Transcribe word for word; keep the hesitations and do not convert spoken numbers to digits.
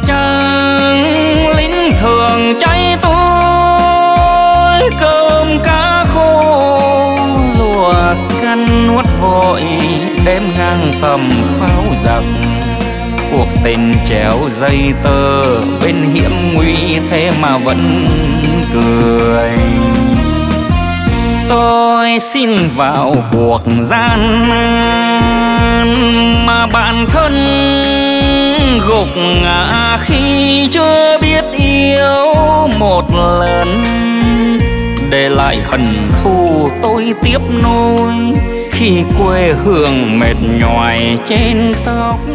trắng lính thường cháy tối, cơm cá khô lùa canh nuốt vội, đêm ngang tầm pháo giặc. Cuộc tình treo dây tơ bên hiểm nguy, thế mà vẫn cười. Tôi xin vào cuộc gian nan mà bản thân gục ngã khi chưa biết yêu một lần. Để lại hận thù tôi tiếp nối khi quê hương mệt nhoài trên tóc.